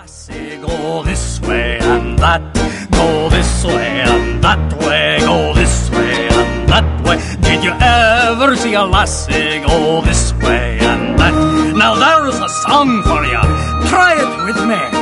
lassie, go this way and that, go this way and that way, go this way and that way. Did you ever see a lassie go this way and that? Now there's a song for you, try it with me.